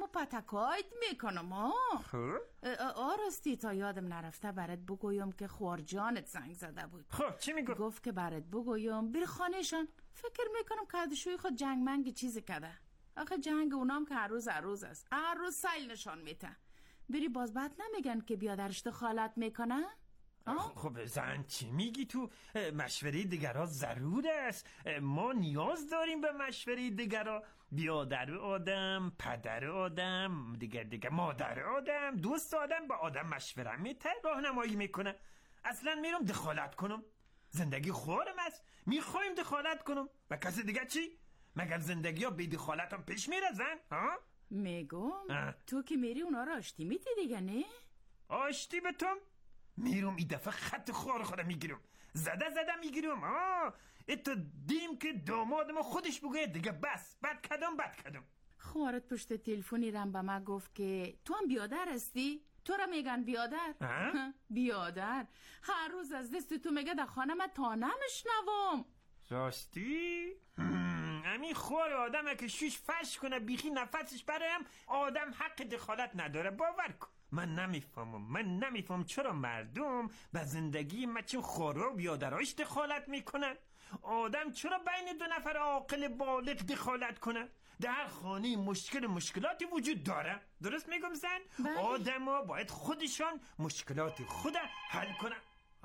و پتکایت میکنم. راستی تا یادم نرفته برات بگویم که خوارجانت زنگ زده بود. خب چی میگفت؟ گفت که برات بگویم بری خانهشان. فکر میکنم کردشوی خود جنگ منگ چیزی کده. آخه جنگ اونام که هر روز است. هر روز سیل نشان میته. بری باز بعد نمیگن که بیادرش دخالت میکنه؟ خب زن چی میگی تو؟ مشوره دیگرها ضرور است. ما نیاز داریم به مشوره دیگرها. بیادر آدم، پدر آدم، دیگر مادر آدم، دوست آدم با آدم مشوره میته، راهنمایی میکنه. اصلا میرم دخالت کنم؟ زندگی خورم است. میخوایم دخالت کنم و کسی دیگه چی؟ مگر زندگی ها بی دخالت هم پیش میره زن؟ میگم تو که میری اونا را آشتی میتی دیگه نه؟ آشتی به تو؟ میرم این دفعه خط خوار خودم میگیرم. زده میگیرم. اتو دیم که دامادم خودش بگه دیگه بس بد کدم. خوارت پشت تلفنی رم به من گفت که تو هم بیادر هستی؟ تو را میگن بیادر؟ بیادر هر روز از دست تو میگه در خانه من تا نمشنوم. راستی؟ همین خوار آدمه که شوش فش کنه بیخی نفسش برایم آدم حق دخالت نداره. باور کن من نمیفهمم چرا مردم به زندگی مچه خورا و بیادرایش دخالت میکنن. آدم چرا بین دو نفر عاقل بالغ دخالت کنه؟ در هر خانه مشکلاتی وجود داره. درست میگم زن؟ آدم ها باید خودشان مشکلات خود حل کنن.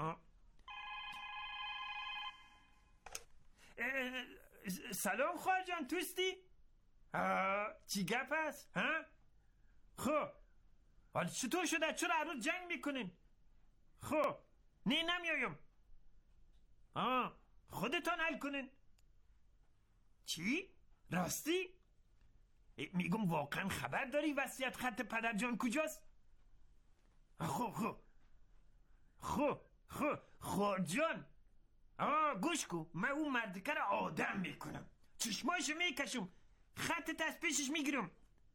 سلام خواهر جان، توستی؟ چی گپ هست؟ خب حالا چطور شده؟ چرا هر روز جنگ میکنین؟ خب نه نمیایم. خودتان حل کنین. چی؟ راستی؟ میگم واقعا خبر داری وصیت خط پدر جان کجاست؟ خب خواهر جان گوش کو، من اون مردکه را آدم میکنم، چشماشو میکشم، خط تسبیشش میگیرم.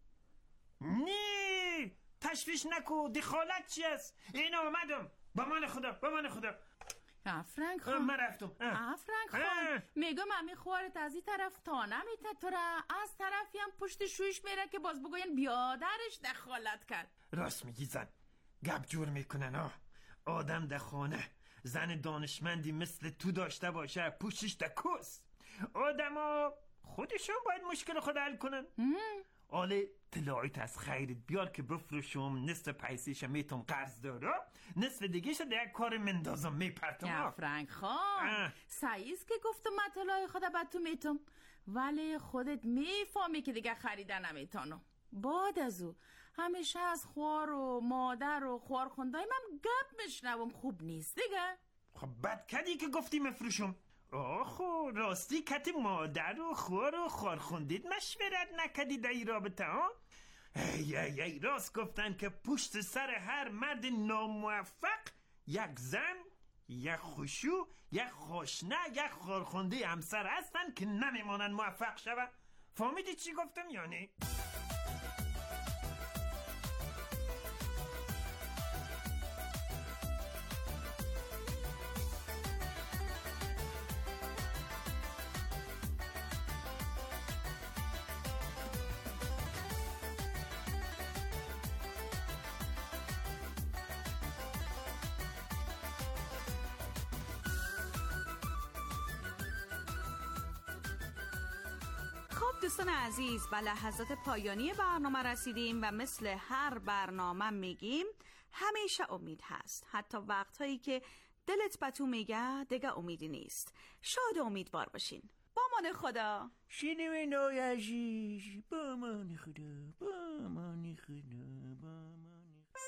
نه تشویش نکو، دخالت چی است؟ این آمدم. با من خدا افرنگ خان من رفتم. افرنگ خان میگم امی خوارت از این طرف تا نمیته تو را از طرفی هم پشت شویش میره که باز بگوین بیادرش دخالت کرد. راست میگی زن، گپ جور میکنن. آدم در خانه زن دانشمندی مثل تو داشته باشه پوشش دکوست. آدم ها خودشون باید مشکل خود حل کنن. آله طلایت از خیرت بیار که بفروشم، نصف پیسیش میتونم قرض دارم، نصف دیگه شده یک کار مندازم میپرتم. افرنگ خان سعیست که گفتم من طلای خود بد تو میتونم، ولی خودت میفهمی که دیگه خریدن نمیتونم. بعد از او همیشه از خوار و مادر و خوارخوندای من گپ میشنوم، خوب نیست دیگه. خب بد کدی که گفتی مفروشم. خب راستی کتی مادر و خوار و خوارخوندید مشورت نکدی در این رابطه ای راست گفتن که پشت سر هر مرد ناموفق یک زن، یک خوشو، یک خوشنه، یک خوارخونده همسر هستن که نمیمانن موفق شوه. فهمیدی چی گفتم یعنی؟ دوستان عزیز، به لحظات پایانی برنامه رسیدیم و مثل هر برنامه میگیم همیشه امید هست، حتی وقتهایی که دلت به تو میگه دیگه امیدی نیست. شاد و امیدوار باشین. با امان خدا. شنوندگان عزیز، با امان خدا، با امان خدا، با امان خدا.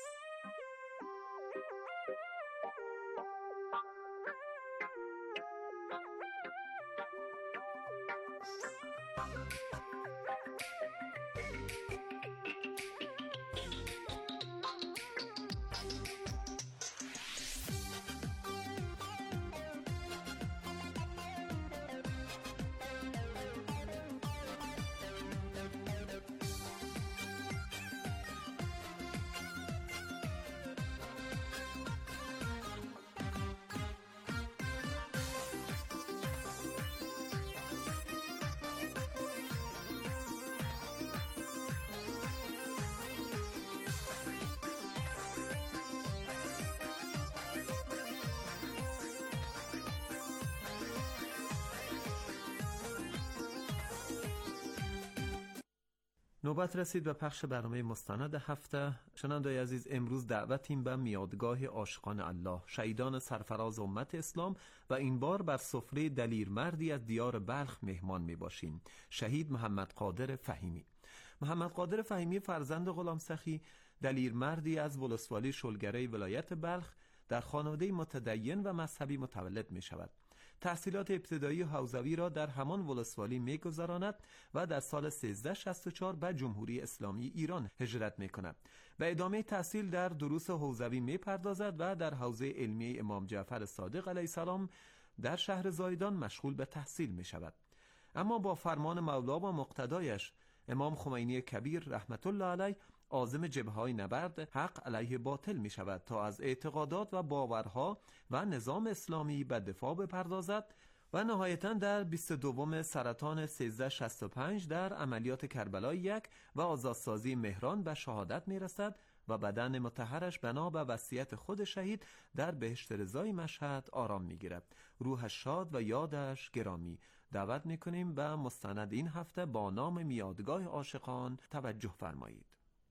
نوبت رسید به پخش برنامه مستند هفته. شنوندگان عزیز، امروز دعوتیم به میادگاه عاشقان الله، شهیدان سرفراز امت اسلام، و این بار بر سفره دلیرمردی از دیار بلخ مهمان می باشیم، شهید محمد قادر فهیمی. محمد قادر فهیمی فرزند غلام سخی، دلیرمردی از ولسوالی شلگره ولایت بلخ، در خانواده متدین و مذهبی متولد می شود. تحصیلات ابتدایی و حوزوی را در همان ولسوالی می‌گذراند و در سال 1364 به جمهوری اسلامی ایران هجرت می‌کند. به ادامه تحصیل در دروس حوزوی می‌پردازد و در حوزه علمیه امام جعفر صادق علیه السلام در شهر زایدان مشغول به تحصیل می‌شود. اما با فرمان مولا و مقتدایش امام خمینی کبیر رحمت الله علیه عازم جبهه‌های نبرد حق علیه باطل می شود تا از اعتقادات و باورها و نظام اسلامی به دفاع بپردازد و نهایتاً در 22 سرطان 1365 در عملیات کربلای 1 و آزادسازی مهران به شهادت می رسد و بدن مطهرش بنا به وصیت خود شهید در بهشت رضای مشهد آرام می گیرد. روحش شاد و یادش گرامی. دعوت می کنیم به مستند این هفته با نام میادگاه عاشقان توجه فرمایید.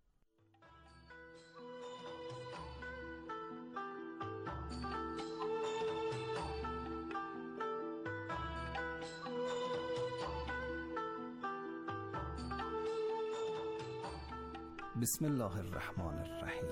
بسم الله الرحمن الرحیم.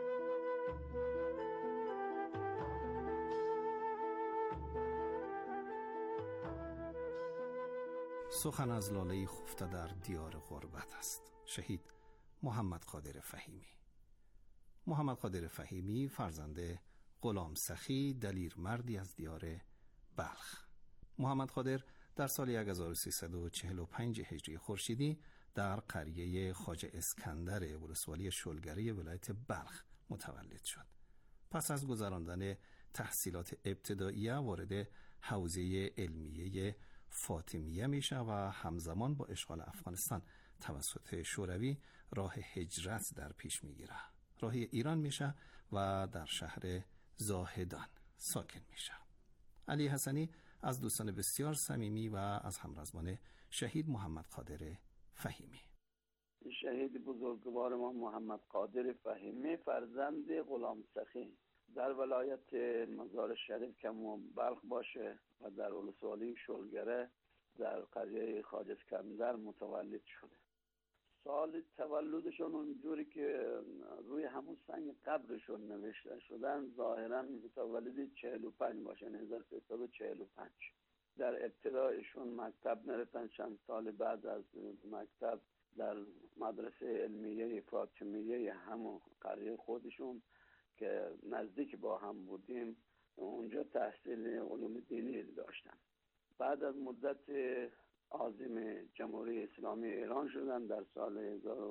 سخن از لاله خفته در دیار غربت است. شهید محمد قادر فهیمی. محمد قادر فهیمی فرزند غلام سخی، دلیرمردی از دیار بلخ. محمد قادر در سال 1345 هجری خورشیدی در قریه خواجه اسکندر ولسوالی شلگره ولایت بلخ متولد شد. پس از گذراندن تحصیلات ابتداییه وارد حوزه علمیه فاطمیه میشه و همزمان با اشغال افغانستان توسط شوروی راه هجرت در پیش میگیره. راه ایران میشه و در شهر زاهدان ساکن میشه. علی حسنی از دوستان بسیار صمیمی و از همرزمان شهید محمد قادر فهیمی. شهید بزرگوار ما محمد قادر فهیمی فرزند غلام سخی در ولایت مزار شریف که بلخ باشه و در ولسوالی شلگره در قریه خواجه اسکندر متولد شده. سال تولدشون اونجوری که روی همون سنگ قبرشون نوشته شدن ظاهرا متولد 45 باشن، 1345. در ابتدایشون مکتب نرفتن. چند سال بعد از مکتب در مدرسه علمیه فاطمیه همون قریه خودشون که نزدیک با هم بودیم اونجا تحصیل علوم دینی داشتن. بعد از مدت عازم جمهوری اسلامی ایران شدن در سال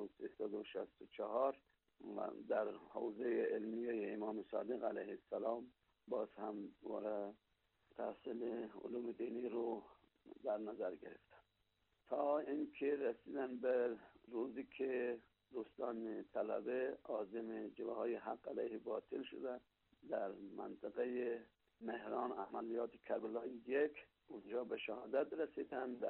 1364 و در حوزه علمیه امام صادق علیه السلام باز هم دوباره تحصیل علوم دینی رو در نظر گرفتن تا اینکه رسیدن به روزی که دوستان طلبه عازم جبهه‌های حق علیه باطل شدن در منطقه مهران عملیات کربلای 1. اونجا به شهادت رسیدن در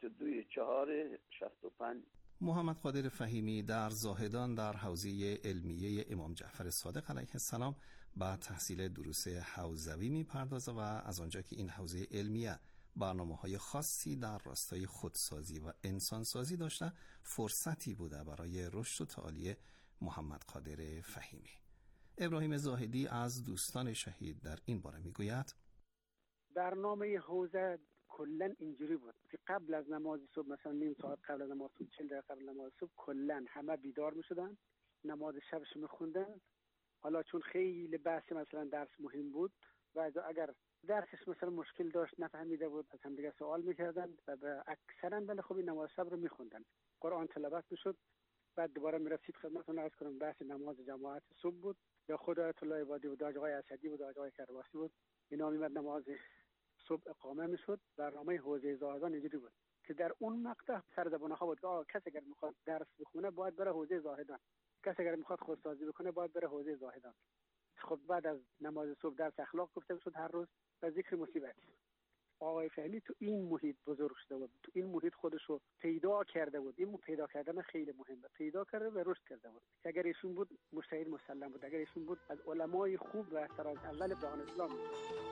22/4/65. محمد قادر فهیمی در زاهدان در حوزه علمیه امام جعفر صادق علیه السلام با تحصیل دروس حوزوی میپردازه و از آنجا که این حوزه علمیه برنامه‌های خاصی در راستای خودسازی و انسانسازی داشته، فرصتی بوده برای رشد و تعالی محمد قادر فهیمی. ابراهیم زاهدی از دوستان شهید در این باره میگوید: برنامه حوزه کلا اینجوری بود که قبل از نماز صبح، مثلا نیم ساعت قبل از نماز صبح، 40 دقیقه قبل از نماز صبح، کلا همه بیدار میشدن، نماز شبش میخوندن. حالا چون خیلی بحث مثلا درس مهم بود و اگر درسش مثلا مشکل داشت نفهمیده بود از هم دیگه سوال میکردن و اکثرا ولی خب نماز شب رو میخوندن، قرآن تلاوت میشد. بعد دوباره میرسید خدمتتون عرض کنم بحث نماز جماعت صبح بود یا خود آیت الله عبادی بود، آقای اسدی بود، آقای کرباسی بود، اینا میمد نماز صبح اقامه میشد. برنامه حوزه زاهدان اینجوری بود که در اون مقطع سر زبان‌ها بود که کسی اگر میخواد درس بخونه باید بره حوزه زاهدان، کسی اگر میخواد خودسازی بکنه باید بره حوزه زاهدان. خب بعد از نماز صبح درس اخلاق گفته میشد هر روز و ذکر مصیبت. آقای فهیمی تو این محیط بزرگ شده بود، تو این محیط خودش رو پیدا کرده بود. این پیدا کردن خیلی مهمه، پیدا کرده و رشد کرده بود. اگر ایشون بود مجتهد مسلم بود، اگر ایشون بود از علمای خوب و طراز اول جهان اسلام بود.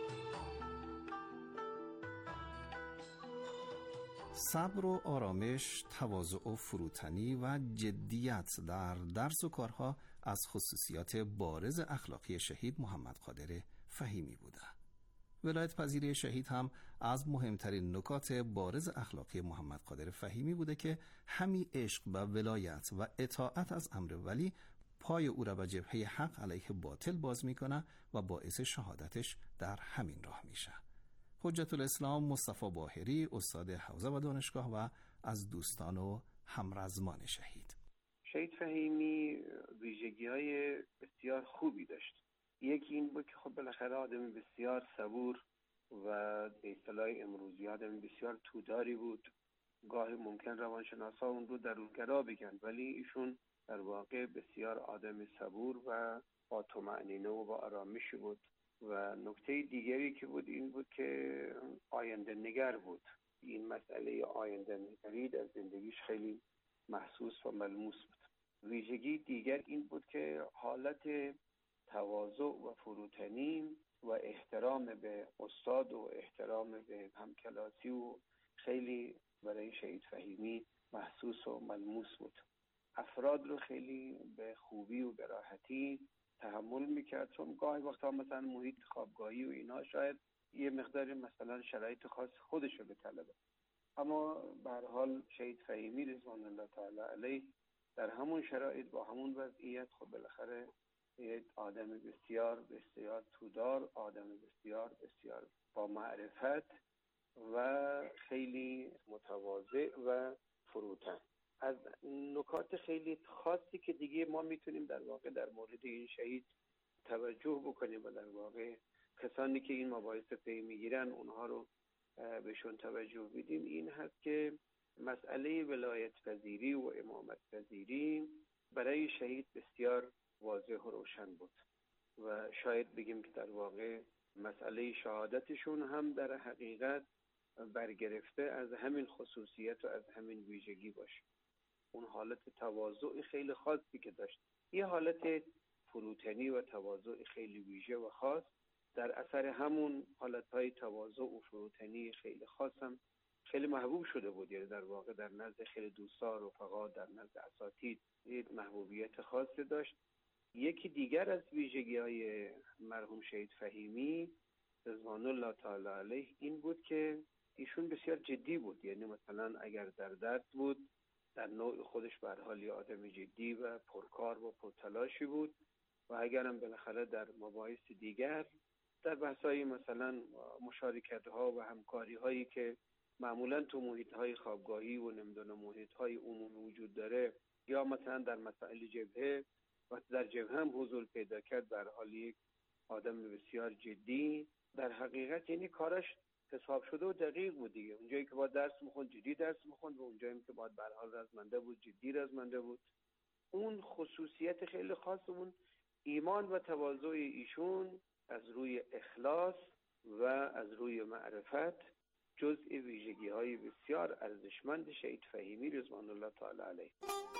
صبر و آرامش، تواضع و فروتنی و جدیت در درس و کارها از خصوصیات بارز اخلاقی شهید محمد قادر فهیمی بوده. ولایت پذیری شهید هم از مهمترین نکات بارز اخلاقی محمد قادر فهیمی بوده که همین عشق و ولایت و اطاعت از امر ولی پای او را به جبهه حق علیه باطل باز میکنه و باعث شهادتش در همین راه میشه. حجت الاسلام مصطفی باهری، استاد حوزه و دانشگاه و از دوستان و همرزمان شهید فهیمی ویژگی‌های بسیار خوبی داشت. یکی این بود که خب بالاخره آدم بسیار صبور و به اصطلاح امروزی آدم بسیار توداری بود. گاهی ممکن روانشناسا اون رو درونگرا بگن، ولی ایشون در واقع بسیار آدم صبور و با طمأنینه و با آرامشی بود. و نکته دیگری که بود این بود که آینده نگر بود. این مسئله آینده نگری در زندگیش خیلی محسوس و ملموس بود. ویژگی دیگر این بود که حالت تواضع و فروتنی و احترام به استاد و احترام به همکلاسی و خیلی برای شهید فهیمی محسوس و ملموس بود. افراد رو خیلی به خوبی و به راحتی تحمل میکرد، چون گاهی وقتا مثلا محیط خوابگاهی و اینا شاید یه مقدار مثلا شرایط خاص خودش رو بطلبه، اما به هر حال شهید فهیمی رضوان الله تعالی علیه در همون شرایط با همون وضعیت خب بالاخره یک آدم بسیار بسیار تودار، آدم بسیار بسیار با معرفت و خیلی متواضع و فروتن. از نکات خیلی خاصی که دیگه ما میتونیم در واقع در مورد این شهید توجه بکنیم و در واقع کسانی که این مباحث پی میگیرن اونها رو بهشون توجه بدیم، این هست که مسئله ولایت پذیری و امامت پذیری برای شهید بسیار واضح و روشن بود و شاید بگیم که در واقع مسئله شهادتشون هم در حقیقت برگرفته از همین خصوصیت و از همین ویژگی باشه. اون حالت تواضع خیلی خاصی که داشت، یه حالت فروتنی و تواضع خیلی ویژه و خاص، در اثر همون حالتهای تواضع و فروتنی خیلی خاص هم خیلی محبوب شده بود. یعنی در واقع در نزد خیلی دوستان رفقا، در نزد اساتید یک محبوبیت خاصی داشت. یکی دیگر از ویژگی‌های مرحوم شهید فهیمی رضوان الله تعالی علیه این بود که ایشون بسیار جدی بود. یعنی مثلا اگر در درس بود در نوع خودش به هر حال یه آدم جدی و پرکار و پرتلاشی بود و اگرم بالاخره در مباحث دیگر در بحث‌های مثلا مشارکت‌ها و همکاری‌هایی که معمولاً تو محیط‌های خوابگاهی و نمیدونم محیط‌های عمومی وجود داره یا مثلا در مسائل جبهه و در جبهه هم حضور پیدا کرد، در حال یک آدم بسیار جدی در حقیقت یعنی کارش حساب شده و دقیق بود دیگه. اونجایی که باید درس میخوند جدی درس میخوند و اونجایی که باید به هر حال رزمنده بود جدی رزمنده بود. اون خصوصیت خیلی خاص اون ایمان و تواضع ایشون از روی اخلاص و از روی معرفت جزء ویژگی‌های بسیار ارزشمند شهید فهیمی رضوان الله تعالی علیه.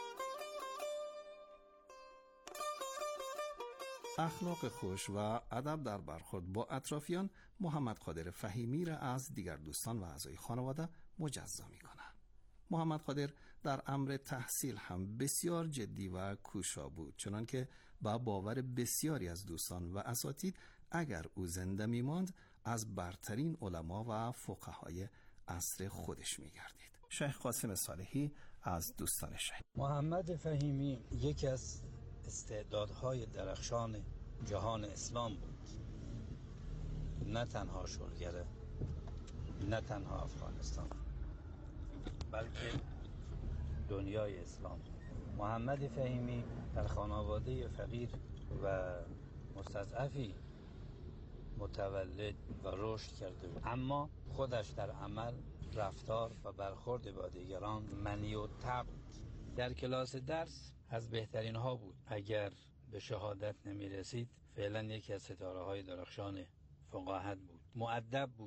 اخلاق خوش و ادب در برخورد با اطرافیان محمد قادر فهیمی را از دیگر دوستان و اعضای خانواده مجزا می‌کنه. محمد قادر در امر تحصیل هم بسیار جدی و کوشا بود، چنانکه با باور بسیاری از دوستان و اساتید اگر او زنده می‌ماند از برترین علما و فقهای عصر خودش می‌گردید. شیخ قاسم صالحی از دوستان شهید. محمد فهیمی یکی از استعدادهای درخشان جهان اسلام بود، نه تنها شورگره، نه تنها افغانستان، بلکه دنیای اسلام. محمد فهیمی در خانواده فقیر و مستضعفی متولد و رشد کرده بود، اما خودش در عمل، رفتار و برخورد با دیگران منی و طبع بود. در کلاس درس از بهترین ها بود. اگر به شهادت نمی رسید فعلا یکی از ستاره های درخشان فقاهت بود. مؤدب بود،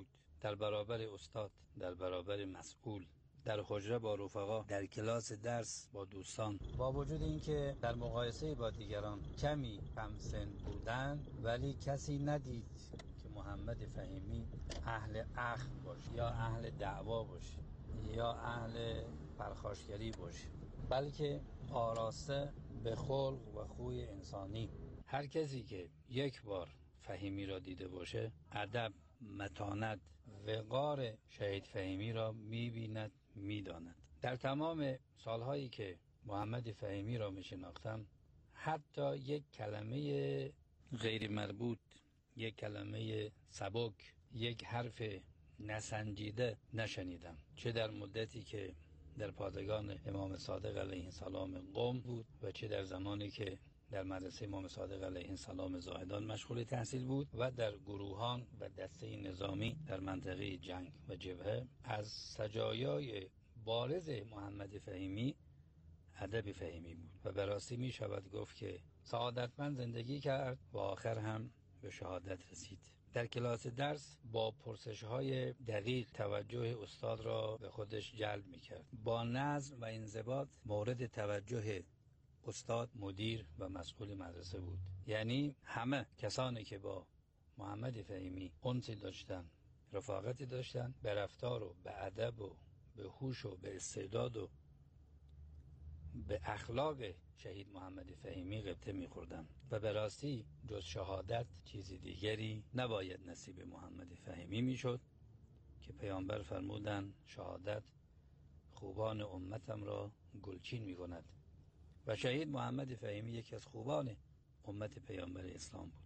در برابر استاد، در برابر مسئول، در حجره با رفقا، در کلاس درس با دوستان. با وجود اینکه در مقایسه با دیگران کمی کم سن بودن، ولی کسی ندید که محمد فهیمی اهل اخذ باشه یا اهل دعوا باشه یا اهل پرخاشگری باشه، بلکه آراسته به خلق و خوی انسانی. هر کسی که یک بار فهیمی را دیده باشه، ادب، متانت، وقار شهید فهیمی را می‌بیند، می‌داند. در تمام سالهایی که محمد فهیمی را می‌شناختم، حتی یک کلمه غیر مربوط، یک کلمه سبک، یک حرف نسنجیده نشنیدم، چه در مدتی که در پادگان امام صادق علیه السلام قم بود و چه در زمانی که در مدرسه امام صادق علیه السلام زاهدان مشغول تحصیل بود و در گروهان و دسته نظامی در منطقه جنگ و جبهه. از سجایای بارز محمد فهیمی ادب فهیمی بود و به راستی می شود گفت که سعادتمند زندگی کرد و آخر هم به شهادت رسید. در کلاس درس با پرسش‌های دقیق توجه استاد را به خودش جلب می‌کرد. با نظم و انضباط مورد توجه استاد، مدیر و مسئول مدرسه بود. یعنی همه کسانی که با محمد فهیمی انسی داشتن، رفاقتی داشتن، به رفتار و به ادب و به هوش و به استعداد و به اخلاق شهید محمد فهیمی غبطه می‌خوردند و به راستی جز شهادت چیزی دیگری نباید نصیب محمد فهیمی میشد که پیامبر فرمودند شهادت خوبان امتم را گلچین می‌کند و شهید محمد فهیمی یکی از خوبان امت پیامبر اسلام بود.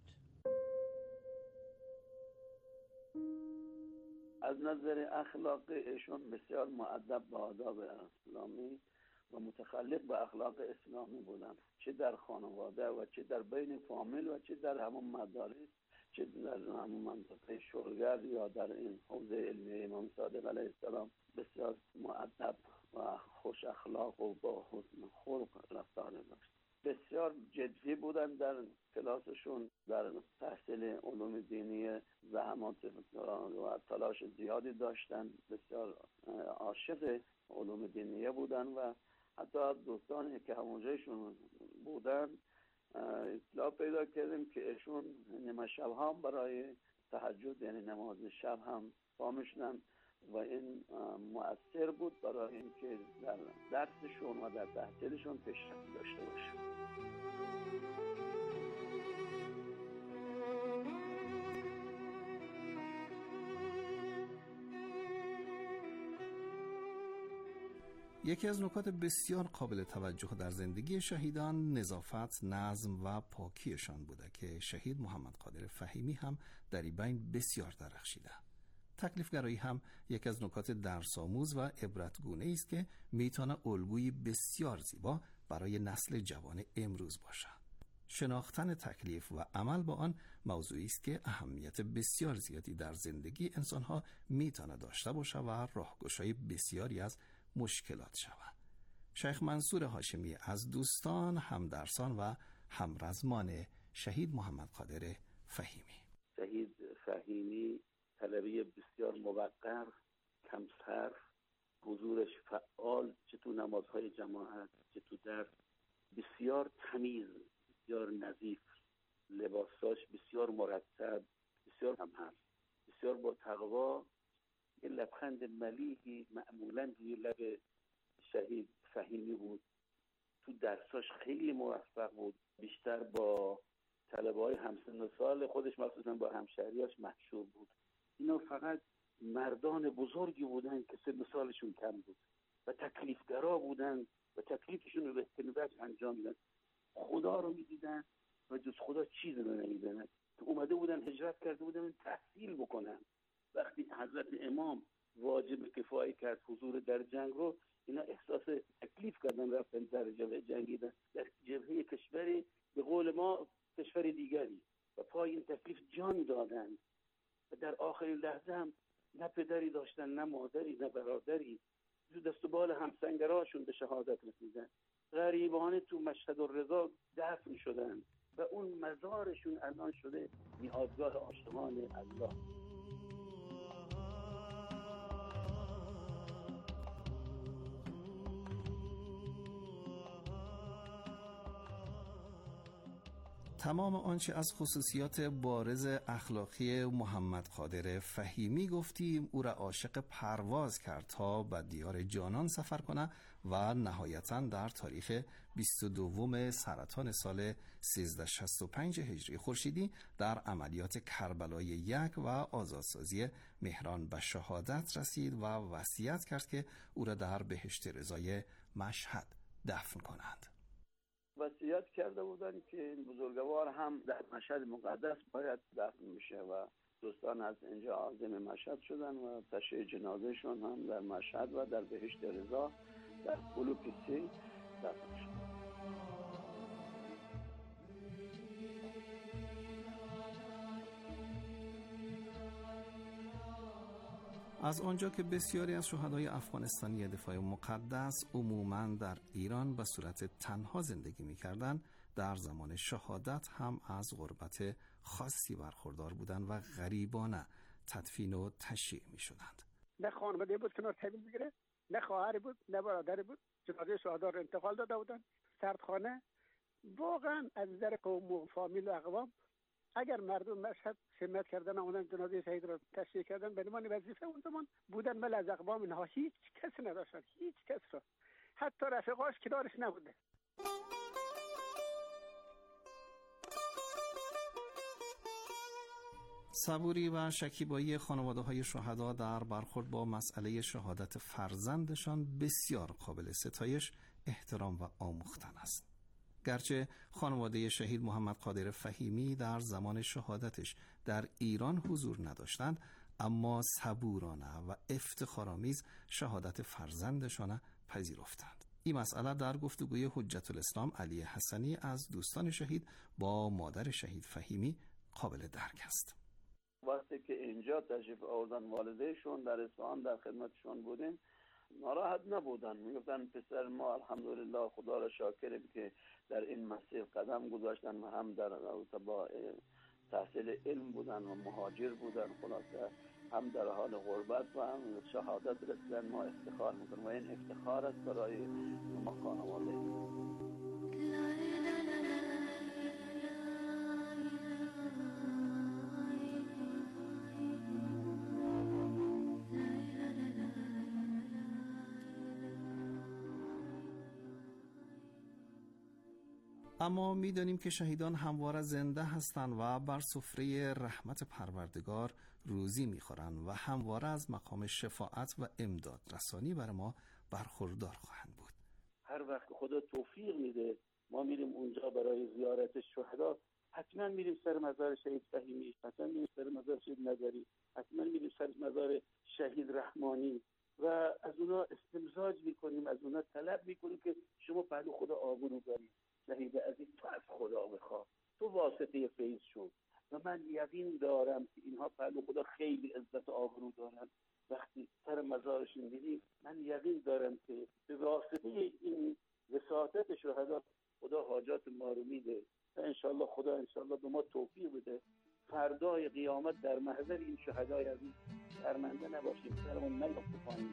از نظر اخلاقی ایشون بسیار مؤدب به آداب اسلامی و متخلق به اخلاق اسلامی بودن، چه در خانواده و چه در بین فامیل و چه در همون مدارس، چه در همون منطقه شلگر یا در این حوزه علمی امام صادق علیه السلام. بسیار مؤدب و خوش اخلاق و با حسن خلق رفتار داشت. بسیار جدی بودن در کلاسشون، در تحصیل علوم دینی زحمات و تلاش زیادی داشتن. بسیار عاشق علوم دینیه بودن و حتی دوستانی که همونجایشون بودن اطلاع پیدا کردیم که ایشون نیمه شب هم برای تهجد یعنی نماز شب هم پا میشدن و این مؤثر بود برای اینکه در درسشون و در تحصیلشون پیشرفت داشته باشن. یکی از نکات بسیار قابل توجه در زندگی شهیدان نظافت، نظم و پاکیشان بوده که شهید محمد قادر فهیمی هم در این بین بسیار درخشیده. تکلیف گرایی هم یک از نکات درس‌آموز و عبرتگونه است که میتونه الگوی بسیار زیبا برای نسل جوان امروز باشه. شناختن تکلیف و عمل با آن موضوعی است که اهمیت بسیار زیادی در زندگی انسان‌ها میتونه داشته باشه و راهگشای بسیاری از مشکلات شود. شیخ منصور هاشمی از دوستان، همدرسان و همرزمان شهید محمد قادر فهیمی. شهید فهیمی طلبه بسیار موقر، کم صرف، حضورش فعال، چه تو نمازهای جماعت چه تو درس، بسیار تمیز، بسیار نظیف، لباساش بسیار مرتب، بسیار هم هست، بسیار با تقوا. یه لبخند ملیحی معمولاً روی لب شهید فهیمی بود. تو درساش خیلی موفق بود، بیشتر با طلبه‌های همسن و سال خودش مخصوصاً با همشهریاش مشهور بود. اینا فقط مردان بزرگی بودن که سن و سالشون کم بود و تکلیفگرا بودن و تکلیفشون رو به بهترین وجه انجام میدن. خدا رو میدیدن و جز خدا چیزی رو نمیدونن. که اومده بودن هجرت کرده بودن تحصیل بکنن. وقتی حضرت امام واجب کفایه کرد حضور در جنگ رو، اینا احساس تکلیف کردن رفتن در جبهه جنگیدن، در جبهه کشوری به قول ما کشور دیگری و پای این تکلیف جان دادن و در آخرین لحظه هم نه پدری داشتن، نه مادری، نه برادری، دست و بال همسنگراشون به شهادت رسیدن. غریبانه تو مشهد الرضا دفن شدن و اون مزارشون الان شده نیازگاه عاشقان الله. تمام آنچه از خصوصیات بارز اخلاقی محمد قادر فهیمی گفتیم او را عاشق پرواز کرد تا به دیار جانان سفر کنه و نهایتاً در تاریخ 22 سرطان سال 1365 هجری خورشیدی در عملیات کربلای 1 و آزادسازی مهران به شهادت رسید و وصیت کرد که او را در بهشت رضای مشهد دفن کنند. وصیت کرده بودن که این بزرگوار هم در مشهد مقدس باید دفن بشه و دوستان از اینجا عازم مشهد شدن و تشییع جنازهشون هم در مشهد و در بهشت رضا در بلوک 3 دفن شد. از آنجا که بسیاری از شهدای افغانستانی دفاع مقدس عموماً در ایران به صورت تنها زندگی می‌کردند، در زمان شهادت هم از غربت خاصی برخوردار بودند و غریبانه تدفین و تشییع می‌شدند. نه خانواده بود کنار تحویل بگیره، نه خواهری بود، نه برادری بود. جنازه شهدا رو انتقال داده بودن سردخانه. واقعاً از نظر قوم و فامیل و اقوام اگر مردم مشهد همت کردن آمدن جنازه شهید را تشییع کردن به عنوان وظیفه اون زمان بودن، ولی از اقوام اینها هیچ کس نداشتن، هیچ کس را، حتی رفیقاش کنارش نبوده. صبوری و شکیبایی خانواده‌های شهدا در برخورد با مسئله شهادت فرزندشان بسیار قابل ستایش، احترام و آموختن است. گرچه خانواده شهید محمد قادر فهیمی در زمان شهادتش در ایران حضور نداشتند، اما صبورانه و افتخارآمیز شهادت فرزندشان پذیرفتند. این مسئله در گفتگوی حجت الاسلام علی حسنی از دوستان شهید با مادر شهید فهیمی قابل درک است. وقتی که اینجا تشریف آوردن والدهشون در اصفهان در خدمتشون بودیم، ناراحت نبودن، میگفتن پسر ما الحمدلله خدا را شاکریم که در این مسیر قدم گذاشتن و هم در با تحصیل علم بودن و مهاجر بودن، خلاصه هم در حال غربت و هم شهادت رسیدن. ما افتخار میکنیم و این افتخار است برای ما خانواده. اما می‌دانیم که شهیدان همواره زنده هستند و بر سفره رحمت پروردگار روزی می‌خورند و همواره از مقام شفاعت و امداد رسانی بر ما برخوردار خواهند بود. هر وقت خدا توفیق میده ما میریم اونجا برای زیارت شهدا، حتما میریم سر مزار شهید فهیمی، حتما میریم سر مزار شهید نظری، حتما میریم سر مزار شهید رحمانی و از اونا استمزاج میکنیم، از اونا طلب میکنیم که شما پهلو خدا آبرو دارید. شهید عزیز تو از خدا بخواه، تو واسطه فیض شو. و من یقین دارم که اینها پهلو خدا خیلی عزت و آبرو دارن. وقتی سر مزارشون میریم من یقین دارم که به واسطه این وساطت شهدا خدا حاجات ما رو میده و انشالله خدا انشالله به ما توفیق بده فردای قیامت در محضر این شهدای عزیز شرمنده نباشیم، سرمون نیفته پایین.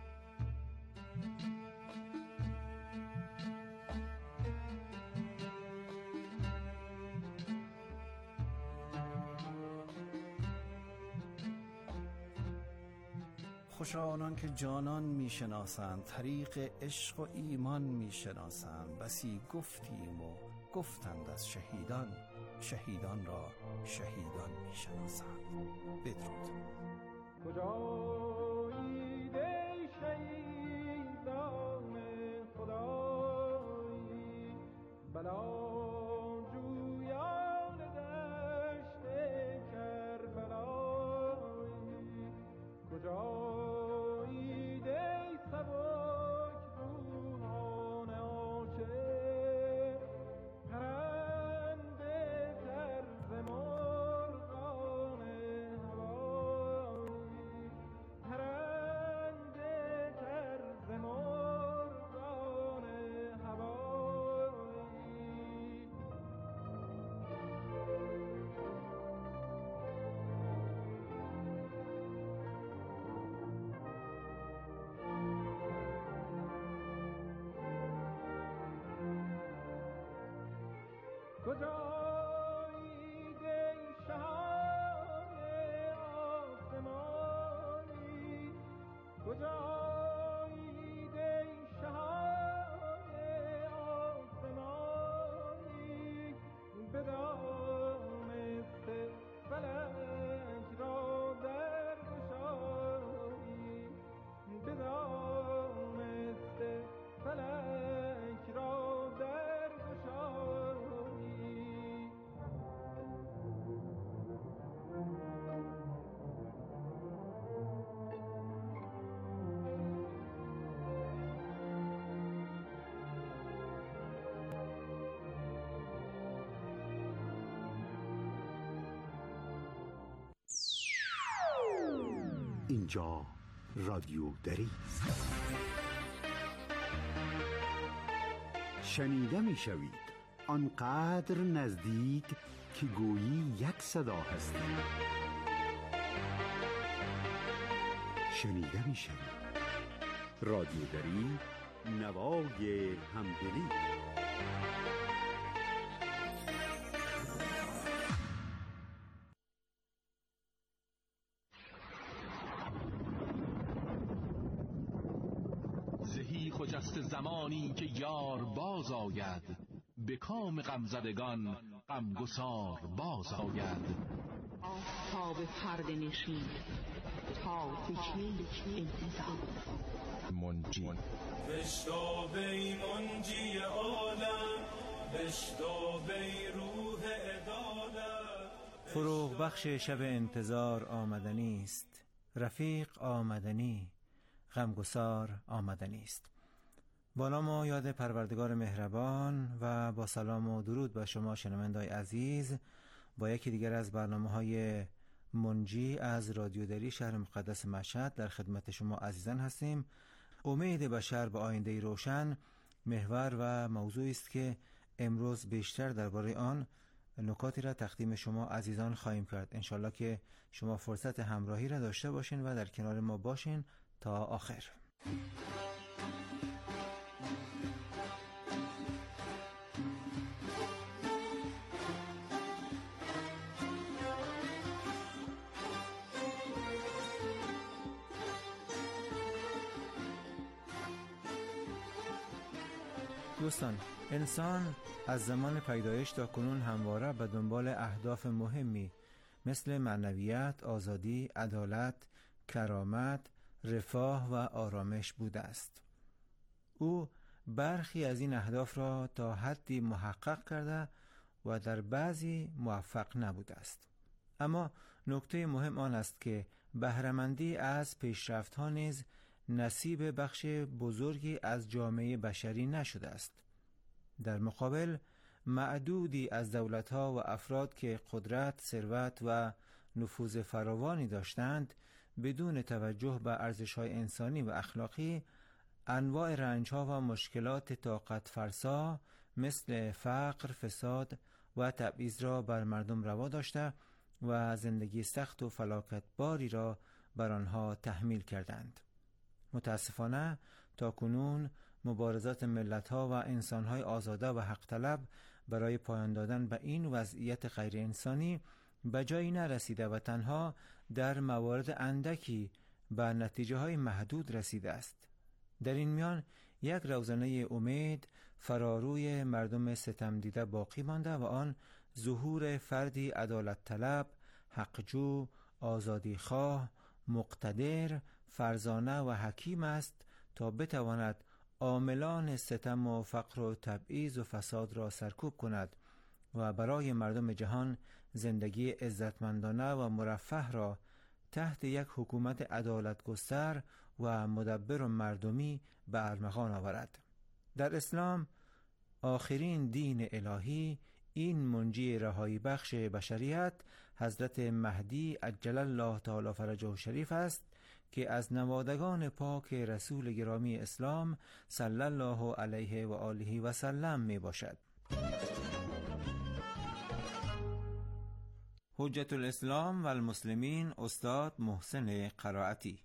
خوشا آنان که جانان میشناسند، طریق عشق و ایمان میشناسند. بسی گفتیم و گفتند از شهیدان، شهیدان را شهیدان میشناسند. بدرود. کجایید ای شهیدان خدایی، بلا جویان دشت کربلایی، کجایید ای سبک روحان عاشق، پرنده طرز مرغان هوایی، پرنده طرز مرغان هوایی. کجا اینجا رادیو دری است. شنیده می شوید آنقدر نزدیک که گویی یک صدا هستید. شنیده می شوید رادیو دری، نوای همدلی. زهی خجست زمانی که یار باز آید، به کام غمزدگان غمگسار باز آید. آفتاب پرده نشین تا کی انتظار منجی بشتاب ای منجی عالم، بشتاب ای روح عدالت. فروغ بخش شب انتظار آمدنی است، رفیق آمدنی، غمگسار آمدنی است. با نام و یاد پروردگار مهربان و با سلام و درود به شما شنوندگان عزیز، با یکی دیگر از برنامه‌های منجی از رادیو دری شهر مقدس مشهد در خدمت شما عزیزان هستیم. امید بشر به آینده روشن محور و موضوعی است که امروز بیشتر درباره آن نکاتی را تقدیم شما عزیزان خواهیم کرد. انشالله که شما فرصت همراهی را داشته باشین و در کنار ما باشین تا آخر. دوستان، انسان از زمان پیدایش تا کنون همواره به دنبال اهداف مهمی مثل معنویت، آزادی، عدالت، کرامت، رفاه و آرامش بوده است. او برخی از این اهداف را تا حدی محقق کرده و در بعضی موفق نبوده است. اما نکته مهم آن است که بهره‌مندی از پیشرفت‌ها نیز نصیب بخش بزرگی از جامعه بشری نشده است. در مقابل معدودی از دولت‌ها و افراد که قدرت، ثروت و نفوذ فراوانی داشتند، بدون توجه به ارزش‌های انسانی و اخلاقی، انواع رنج‌ها و مشکلات طاقت فرسا مثل فقر، فساد و تبعیض را بر مردم روا داشته و زندگی سخت و فلاکتباری را بر آنها تحمیل کردند. متاسفانه تا کنون مبارزات ملت‌ها و انسان‌های آزاده و حق طلب برای پایان دادن به این وضعیت غیر انسانی به جایی نرسیده و تنها در موارد اندکی به نتیجه‌های محدود رسیده است. در این میان یک روزنه امید فراروی مردم ستم دیده باقی مانده و آن ظهور فردی عدالت طلب، حقجو، آزادی خواه، مقتدر، فرزانه و حکیم است تا بتواند عاملان ستم و فقر و تبعیض و فساد را سرکوب کند و برای مردم جهان زندگی عزتمندانه و مرفه را تحت یک حکومت عدالت گستر و مدبر و مردمی به ارمغان آورد. در اسلام آخرین دین الهی، این منجی رهایی بخش بشریت حضرت مهدی عجل الله تعالی فرجه شریف است که از نوادگان پاک رسول گرامی اسلام صلی الله علیه و آله و سلم می باشد. حجت الاسلام و المسلمین استاد محسن قرائتی.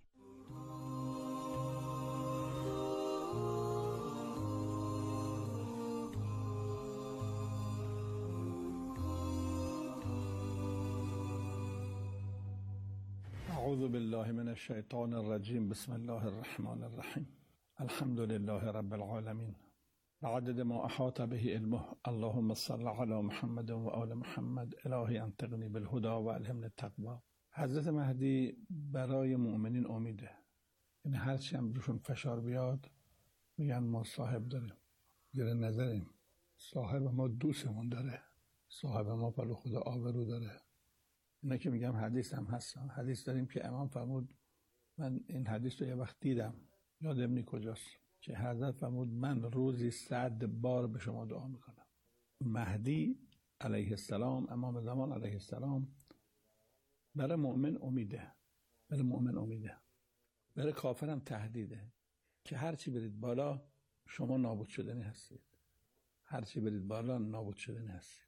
اعوذ بالله من الشیطان الرجیم. بسم الله الرحمن الرحیم. الحمد لله رب العالمین بعدد ما احاط به علمه. اللهم صل علی محمد و آل محمد. الهی انطقنی بالهدى و الهمنی التقوی. حضرت مهدی برای مؤمنین امیده، یعنی هرچی هم روشون فشار بیاد میگن ما صاحب داریم، زیر نظریم، صاحب ما دوستمون داره، صاحب ما پلو خدا آبرو داره. اینا که میگم حدیث هم هستن. حدیث داریم که امام فرمود، من این حدیث رو یه وقت دیدم، یادم نی کجاست، که حضرت فرمود من روزی 100 بار به شما دعا میکنم. مهدی علیه السلام، امام زمان علیه السلام، برای مؤمن امیده. برای مؤمن امیده، برای کافرم تهدیده که هرچی برید بالا شما نابود شدنی هستید، هرچی برید بالا نابود شدنی هستید.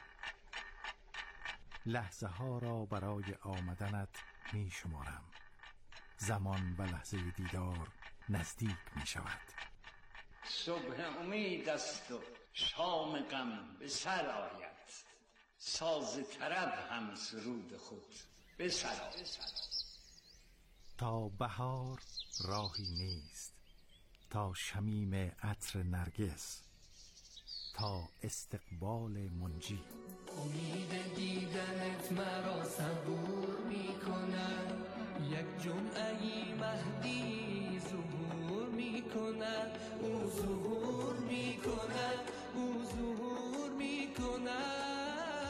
لحظه ها را برای آمدنت می شمارم، زمان و لحظه دیدار نزدیک می شود. صبح امید است و شام غم به سر آید، ساز طرب هم سرود خود به سر آید. تا بهار راهی نیست، تا شمیم عطر نرگس، تا استقبال منجی. امید دیدنت مرا صبور می کند، یک جمعه‌ای مهدی ظهور می کند، او ظهور می کند، او ظهور می کند.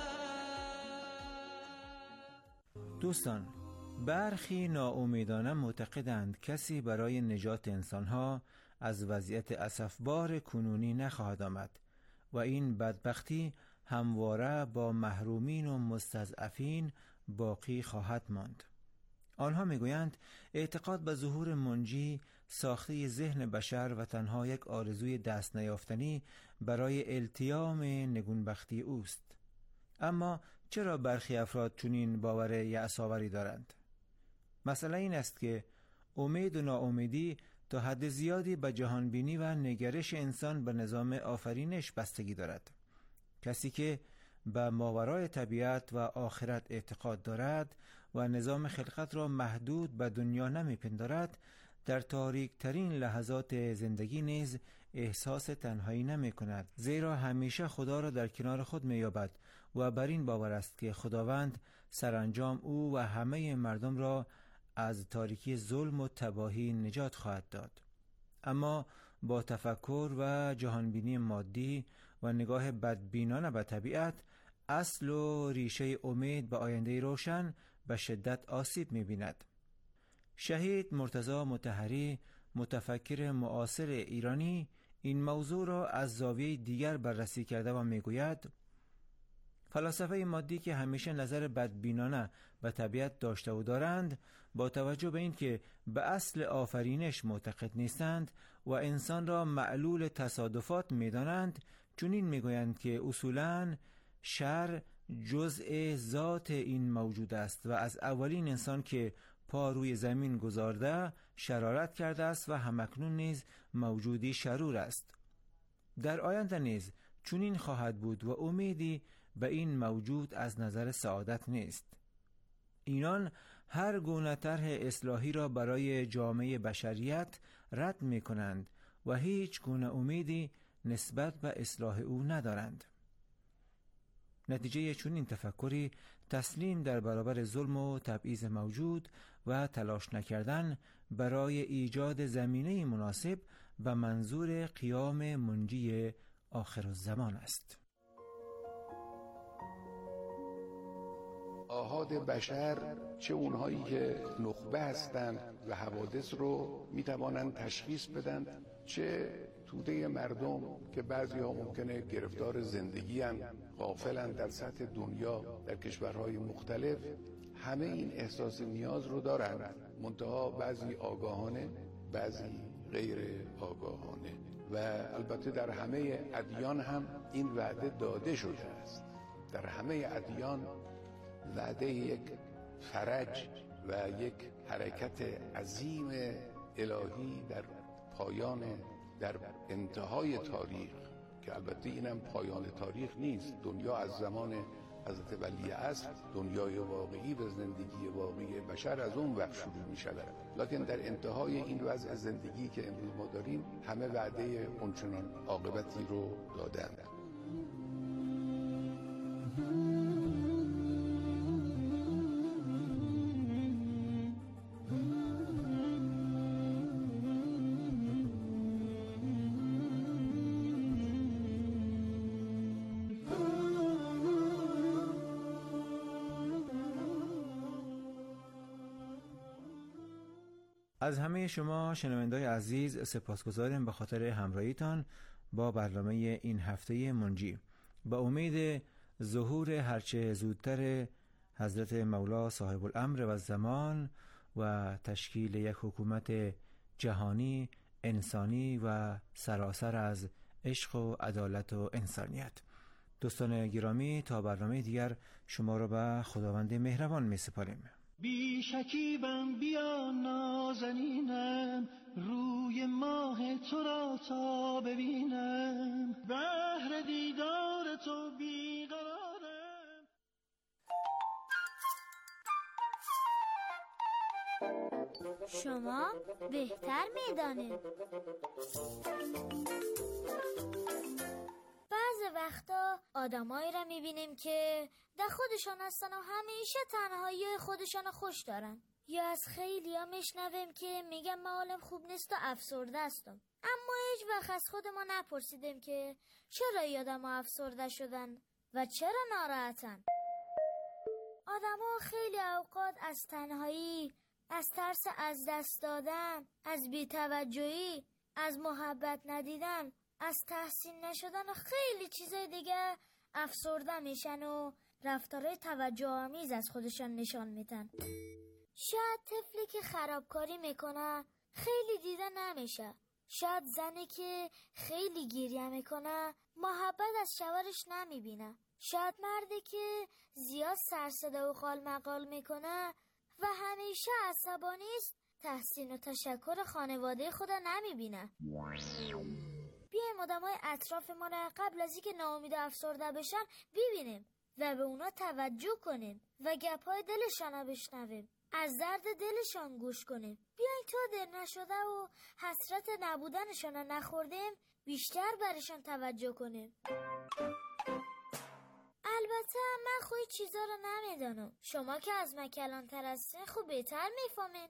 دوستان، برخی ناامیدانه معتقدند کسی برای نجات انسانها از وضعیت اسفبار کنونی نخواهد آمد و این بدبختی همواره با محرومین و مستضعفین باقی خواهد ماند. آنها میگویند اعتقاد به ظهور منجی ساخته ذهن بشر و تنها یک آرزوی دست نیافتنی برای التیام نگونبختی اوست. اما چرا برخی افراد چنین باور یأس‌آوری دارند؟ مسئله این است که امید و ناامیدی تا حد زیادی به جهانبینی و نگرش انسان به نظام آفرینش بستگی دارد. کسی که به ماورای طبیعت و آخرت اعتقاد دارد و نظام خلقت را محدود به دنیا نمیپندارد، در تاریک ترین لحظات زندگی نیز احساس تنهایی نمی کند، زیرا همیشه خدا را در کنار خود می یابد و بر این باور است که خداوند سرانجام او و همه مردم را از تاریکی ظلم و تباهی نجات خواهد داد. اما با تفکر و جهانبینی مادی و نگاه بدبینانه به طبیعت، اصل و ریشه امید به آینده روشن به شدت آسیب می‌بیند. شهید مرتضی مطهری، متفکر معاصر ایرانی، این موضوع را از زاویه دیگر بررسی کرده و میگوید فلاسفه مادی که همیشه نظر بدبینانه به طبیعت داشته و دارند، با توجه به این که به اصل آفرینش معتقد نیستند و انسان را معلول تصادفات می‌دانند، چنین میگویند که اصولاً شر جزء ذات این موجود است و از اولین انسان که پا روی زمین گذارده شرارت کرده است و همکنون نیز موجودی شرور است. در آینده نیز چنین خواهد بود و امیدی به این موجود از نظر سعادت نیست. اینان هر گونه طرح اصلاحی را برای جامعه بشریت رد می کنند و هیچ گونه امیدی نسبت به اصلاح او ندارند. نتیجه چنین تفکری تسلیم در برابر ظلم و تبعیض موجود و تلاش نکردن برای ایجاد زمینه مناسب و منظور قیام منجی آخرالزمان است. آحاد بشر، چه اونهایی که نخبه هستند و حوادث رو میتوانند تشخیص بدن، چه توده مردم که بعضی ها ممکنه گرفتار زندگی هم غافلن در سطح دنیا در کشورهای مختلف، همه این احساس نیاز رو دارن، منتها بعضی آگاهانه، بعضی غیر آگاهانه. و البته در همه ادیان هم این وعده داده شده است. در همه ادیان وعده یک فرج و یک حرکت عظیم الهی در پایان، در انتهای تاریخ، که البته اینم پایان تاریخ نیست. دنیا از زمان حضرت ولی عصر، دنیای واقعی و زندگی واقعی بشر از اون وقت شروع می شود، لکن در انتهای این وضع زندگی که امروز ما داریم همه وعده اونچنان عاقبتی رو دادند. از همه شما شنوندگان عزیز سپاسگزاریم به خاطر همراهیتان با برنامه این هفته منجی. با امید ظهور هرچه زودتر حضرت مولا صاحب الامر و زمان و تشکیل یک حکومت جهانی، انسانی و سراسر از عشق و عدالت و انسانیت. دوستان گرامی، تا برنامه دیگر شما را به خداوند مهربان می سپاریم. بی شکیبم بیا نازنینم، روی ماه تو را تا ببینم، بهر دیدار تو بیقرارم. شما بهتر میدانید. بعض وقتا آدمایی را میبینیم که در خودشان هستن و همیشه تنهایی خودشان خوش دارن، یا از خیلی ها میشنویم که میگن من حالم خوب نیست و افسرده هستم، اما هیچ وقت از خود ما نپرسیدیم که چرا این آدم ها افسرده شدن و چرا ناراحتن. آدم ها خیلی اوقات از تنهایی، از ترس از دست دادن، از بی‌توجهی، از محبت ندیدن، از تحسین نشدن و خیلی چیزای دیگه افسرده میشن و رفتارهای توجه آمیز از خودشان نشان میدن. شاید طفلی که خرابکاری میکنه خیلی دیده نمیشه، شاید زنی که خیلی گریه میکنه محبت از شوهرش نمیبینه، شاید مردی که زیاد سرصدا و خال مقال میکنه و همیشه عصبانی است تحسین و تشکر خانواده خود نمیبینه. بیایم آدمای اطراف ما را قبل از اینکه ناامید و افسرده بشن ببینیم و به اونا توجه کنیم و گپ‌های دلشان را بشنویم، از درد دلشان گوش کنیم. بیاین تا دل نشده و حسرت نبودنشان را نخوردیم بیشتر برشان توجه کنیم. البته من خوی چیزا رو نمیدانم، شما که از من کلان‌تر هستین خوب بهتر میفهمین.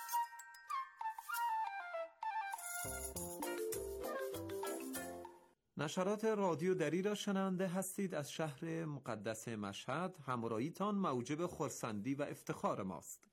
نشرات رادیو دری را شنونده هستید. از شهر مقدس مشهد همراهیتان موجب خرسندی و افتخار ماست.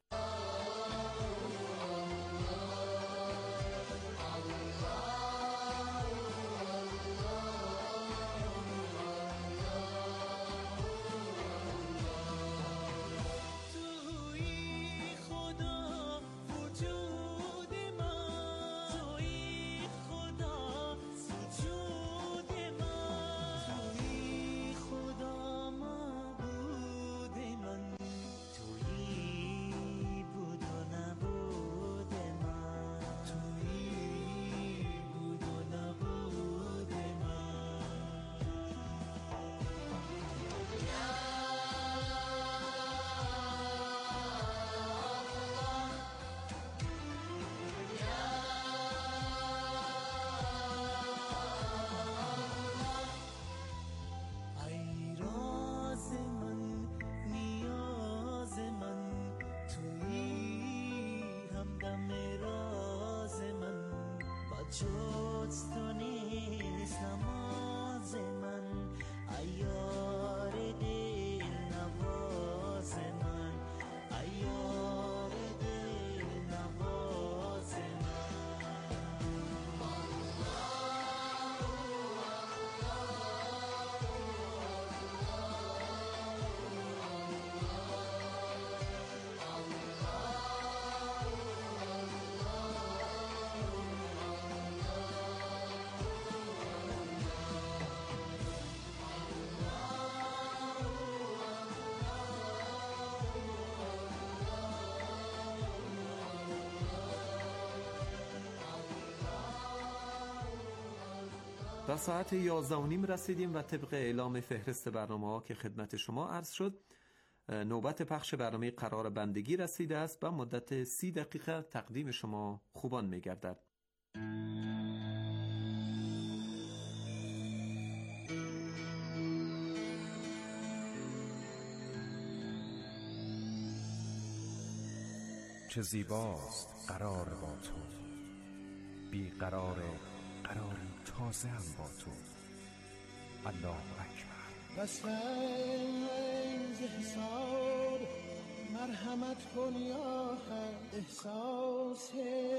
تا ساعت 11:30 رسیدیم و طبق اعلام فهرست برنامه‌ها که خدمت شما عرض شد نوبت پخش برنامه قرار بندگی رسیده است و مدت 30 دقیقه تقدیم شما خوبان می‌گردد. چه زیباست قرار با تو، بی قراره قراری تازه هم با تو. الله اکبر. بسنز حساب مرحمت کن یا حق، احساس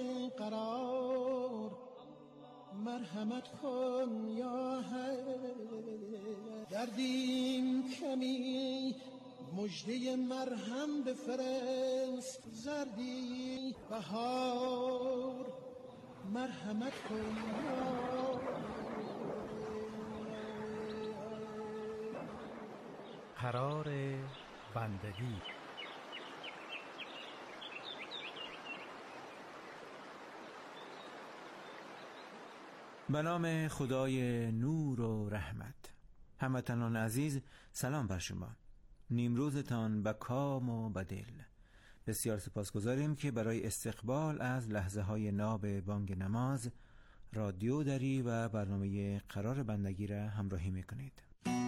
قرار مرحمت کن یا حق. دردیم کمی مژده مرهم بفرست زردی بهار مرحمت کن قرار بندگی. به نام خدای نور و رحمت. هموطنان عزیز، سلام بر شما. نیمروزتان به کام و به دل. بسیار سپاسگزاریم که برای استقبال از لحظه های ناب بانگ نماز رادیو دری و برنامه قرار بندگی را همراهی میکنید.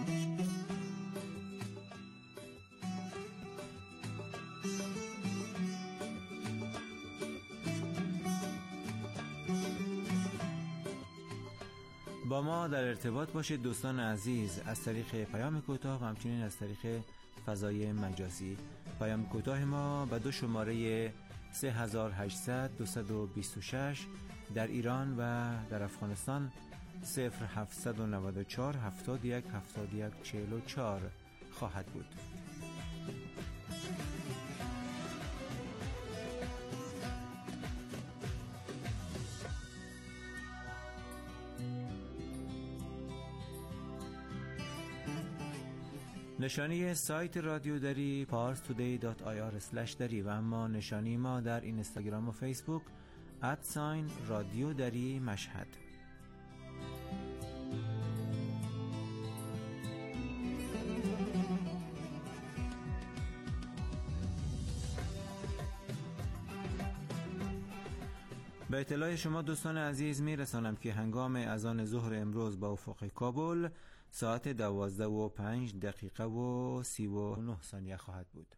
با ما در ارتباط باشید دوستان عزیز، از طریق پیام کوتاه و همچنین از طریق فضای مجازی. پیام کوتاه ما به 2 شماره 3800 226 در ایران و در افغانستان 0794 71 71 44 خواهد بود. نشانی سایت رادیو دری parstoday.ir/dari و اما نشانی ما در اینستاگرام و فیسبوک رادیو دری مشهد. به اطلاع شما دوستان عزیز می رسانم که هنگام اذان ظهر امروز با افق کابل ساعت 12:05 و 39 ثانیه خواهد بود.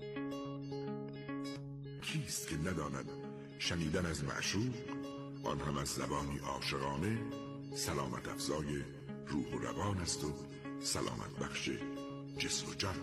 کیست که نداند شنیدن از معشوق، آن هم از زبانی عاشقانه، سلامت افزای روح و روان است و سلامت بخش جسم و جان.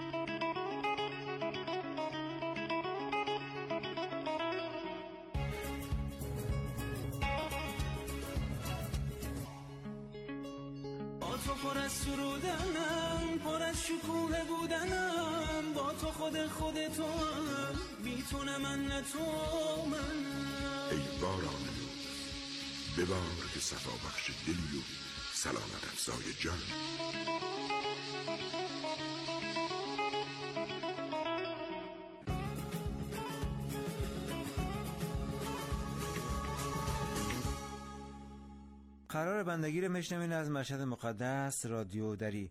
تو پر از سرودنم، پر از شکوه بودنم، با تو خودتو هم، بی تو نه من نه تو من. ای باران نور ببار که صفا بخش دلی و سلامت افزای جان. قرار بندگی رو میشنوین از مشهد مقدس رادیو دری.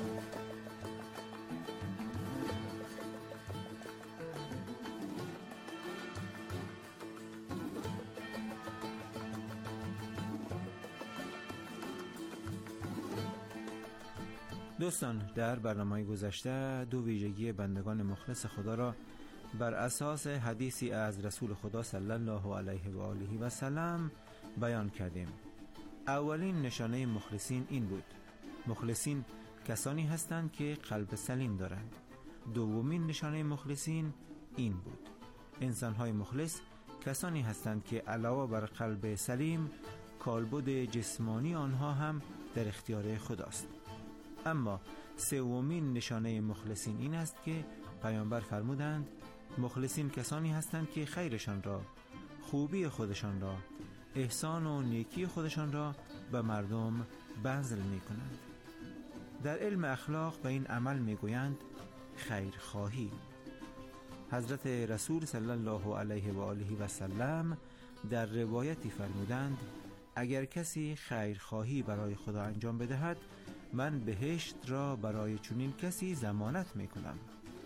دوستان، در برنامه گذشته 2 ویژگی بندگان مخلص خدا را بر اساس حدیثی از رسول خدا صلی الله علیه و آله و سلم بیان کردیم. اولین نشانه مخلصین این بود: مخلصین کسانی هستند که قلب سلیم دارند. دومین نشانه مخلصین این بود: انسان‌های مخلص کسانی هستند که علاوه بر قلب سلیم، کالبد جسمانی آنها هم در اختیار خداست. اما سومین نشانه مخلصین این است که پیامبر فرمودند مخلصین کسانی هستند که خیرشان را، خوبی خودشان را، احسان و نیکی خودشان را به مردم بذل می کنند. در علم اخلاق به این عمل می گویند خیرخواهی. حضرت رسول صلی الله علیه و آله و سلم در روایتی فرمودند اگر کسی خیرخواهی برای خدا انجام بدهد، من بهشت را برای چنین کسی ضمانت می کنم.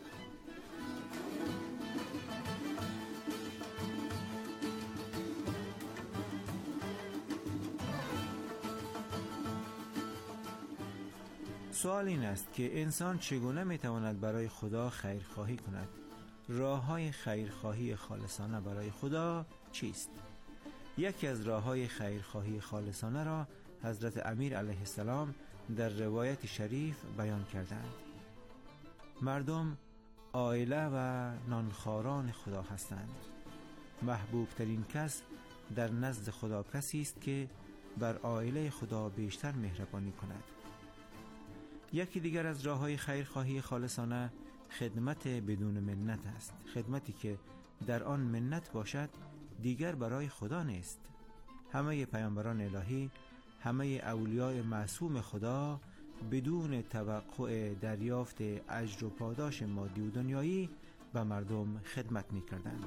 سوال این است که انسان چگونه میتواند برای خدا خیرخواهی کند؟ راه‌های خیرخواهی خالصانه برای خدا چیست؟ یکی از راه‌های خیرخواهی خالصانه را حضرت امیر علیه السلام در روایت شریف بیان کردند. مردم عائله و نانخواران خدا هستند. محبوب ترین کس در نزد خدا کسی است که بر عائله خدا بیشتر مهربانی کند. یکی دیگر از راه‌های خیرخواهی خالصانه خدمت بدون منت است. خدمتی که در آن منت باشد دیگر برای خدا نیست. همه پیامبران الهی، همه اولیاء معصوم خدا بدون توقع دریافت اجر و پاداش مادی و دنیایی به مردم خدمت می کردند.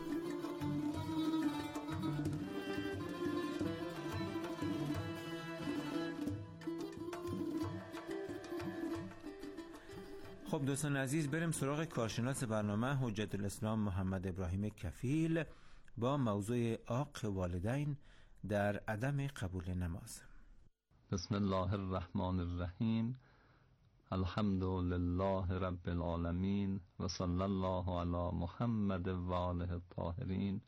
خب دوستان عزیز، بریم سراغ کارشناس برنامه حجت الاسلام محمد ابراهیم کفیل با موضوع عاق والدین در عدم قبول نماز. بسم الله الرحمن الرحیم. الحمد لله رب العالمین و صلی الله علی محمد و آله الطاهرین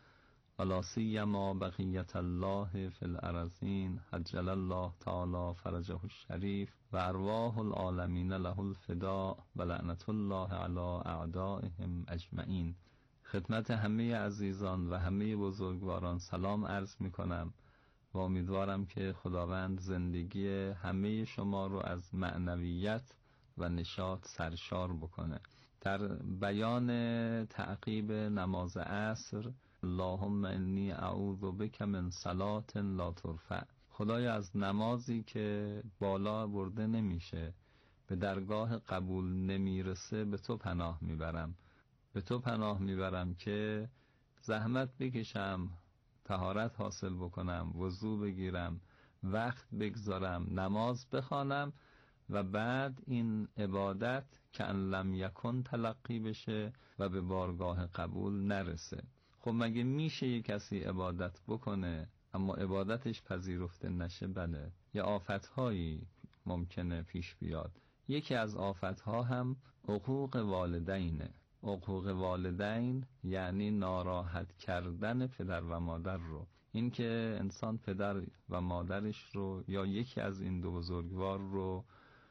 و لا سیما بقیت الله فی الارضین عجل الله تعالی فرجه الشریف و ارواح العالمین له الفداء و لعنت الله علی اعدائهم اجمعین. خدمت همه عزیزان و همه بزرگواران سلام عرض می کنم و امیدوارم که خداوند زندگی همه شما رو از معنویت و نشاط سرشار بکنه. در بیان تعقیب نماز عصر، اللهم انی اعوذ بک من صلاة لا ترفع، خدایا از نمازی که بالا برده نمیشه، به درگاه قبول نمیرسه، به تو پناه میبرم. به تو پناه میبرم که زحمت بکشم، طهارت حاصل بکنم، وضو بگیرم، وقت بگذارم، نماز بخوانم و بعد این عبادت که ان لم یکن تلقی بشه و به بارگاه قبول نرسه. خب مگه میشه یک کسی عبادت بکنه اما عبادتش پذیرفته نشه؟ بله، یه آفت‌هایی ممکنه پیش بیاد. یکی از آفت‌ها هم عقوق والدینه. عقوق والدین یعنی ناراحت کردن پدر و مادر رو. این که انسان پدر و مادرش رو یا یکی از این دو بزرگوار رو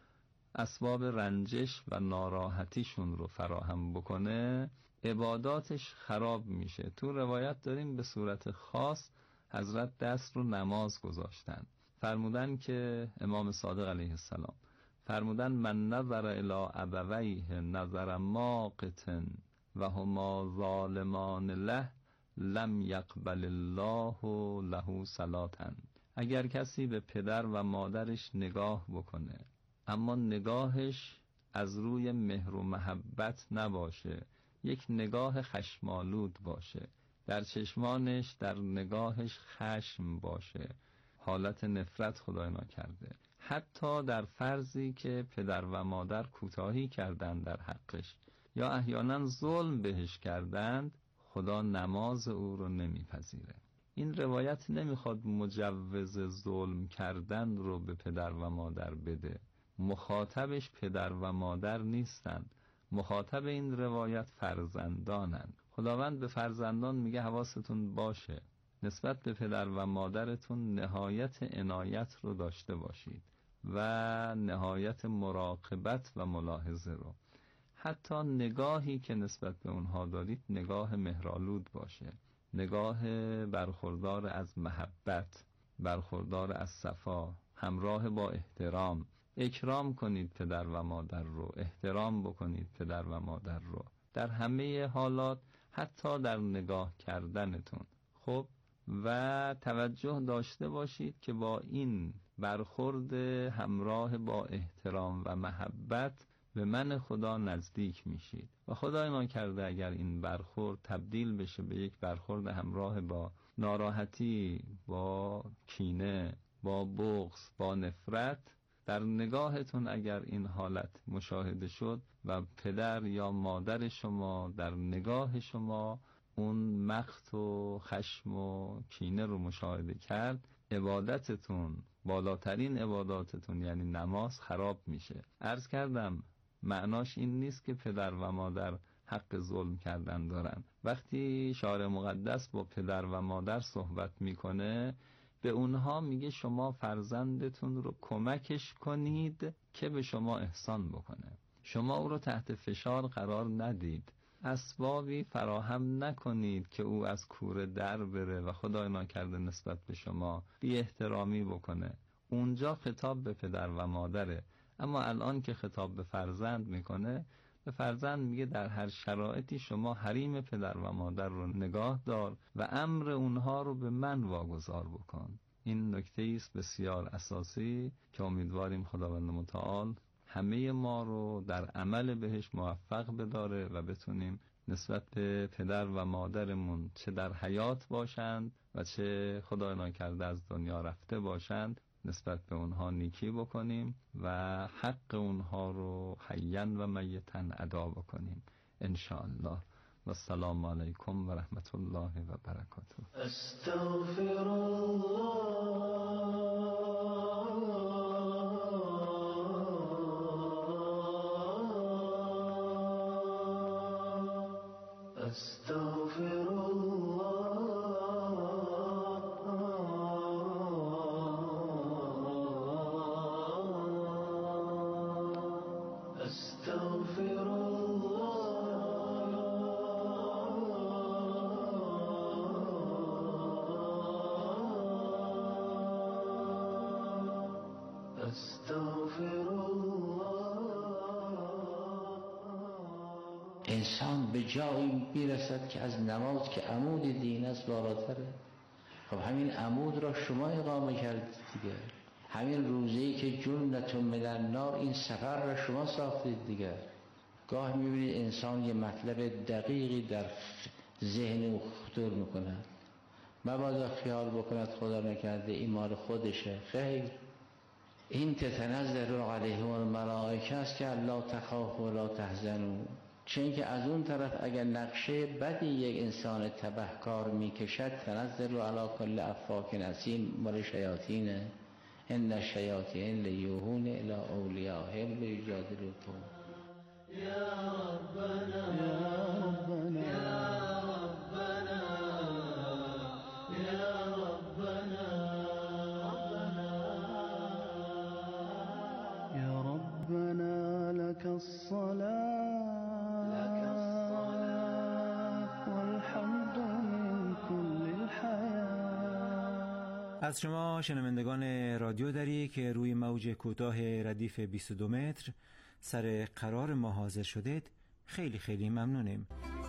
اسباب رنجش و ناراحتیشون رو فراهم بکنه، عباداتش خراب میشه. تو روایت داریم به صورت خاص حضرت دست رو نماز گذاشتن، فرمودن که امام صادق علیه السلام فرمودن من نظر الی ابویه نظر ماقت و هما ظالمان له لم یقبل الله له صلاتن. اگر کسی به پدر و مادرش نگاه بکنه اما نگاهش از روی مهر و محبت نباشه، یک نگاه خشمالود باشه، در چشمانش در نگاهش خشم باشه، حالت نفرت خدای نکرده، حتی در فرضی که پدر و مادر کوتاهی کردن در حقش یا احیانا ظلم بهش کردند، خدا نماز او رو نمیپذیره. این روایت نمیخواد مجوز ظلم کردن رو به پدر و مادر بده. مخاطبش پدر و مادر نیستند، مخاطب این روایت فرزندانند. خداوند به فرزندان میگه حواستون باشه، نسبت به پدر و مادرتون نهایت عنایت رو داشته باشید و نهایت مراقبت و ملاحظه رو. حتی نگاهی که نسبت به اونها دارید نگاه مهرآلود باشه، نگاه برخوردار از محبت، برخوردار از صفا، همراه با احترام. اکرام کنید پدر و مادر رو، احترام بکنید پدر و مادر رو در همه حالات، حتی در نگاه کردنتون. خب و توجه داشته باشید که با این برخورد همراه با احترام و محبت به من خدا نزدیک میشید و خدای ما کرده اگر این برخورد تبدیل بشه به یک برخورد همراه با ناراحتی، با کینه، با بغض، با نفرت، در نگاهتون اگر این حالت مشاهده شد و پدر یا مادر شما در نگاه شما اون مقت و خشم و کینه رو مشاهده کرد، عبادتتون، بالاترین عباداتتون یعنی نماز خراب میشه. عرض کردم معناش این نیست که پدر و مادر حق ظلم کردن دارن. وقتی شارع مقدس با پدر و مادر صحبت میکنه به اونها میگه شما فرزندتون رو کمکش کنید که به شما احسان بکنه. شما او رو تحت فشار قرار ندید، اسبابی فراهم نکنید که او از کوره در بره و خدای ناکرده نسبت به شما بی احترامی بکنه. اونجا خطاب به پدر و مادره، اما الان که خطاب به فرزند میکنه به فرزند میگه در هر شرایطی شما حریم پدر و مادر رو نگاه دار و امر اونها رو به من واگذار بکن. این نکته است بسیار اساسی که امیدواریم خداوند متعال همه ما رو در عمل بهش موفق بداره و بتونیم نسبت به پدر و مادرمون چه در حیات باشند و چه خدای ناکرده از دنیا رفته باشند نسبت به اونها نیکی بکنیم و حق اونها رو حیاً و میتاً ادا بکنیم ان شاء الله. و السلام علیکم و رحمت الله و برکاته. استغفر انسان به جایی میرسد که از نماز که عمود دین است بالاتره. خب همین عمود را شما اقامه کردید دیگه. همین روزه‌ای که جنة من النار، این سفر را شما ساختید دیگه. گاه میبینید انسان یه مطلب دقیقی در ذهن او خطور میکنه، مبادا خیال بکند خدا نکرده این مال خودشه. خیر، این تتنزل علیهم الملائکه است که لا تخافوا ولا تحزنوا. چون که از اون طرف اگر نقشه بدی یک انسان تبهکار میکشد، تنزل علی کل افاک اثیم، مال شیاطینه. ان الشیاطین لیوحون الی اولیاءهم لیجادلوکم. یا ربنا یا ربنا یا ربنا یا ربنا لك الصلاة والحمد من كل الحياة. از شما شنوندگان رادیو دری که روی موج کوتاه ردیف 22 متر سر قرار ما حاضر شدید خیلی خیلی ممنونیم.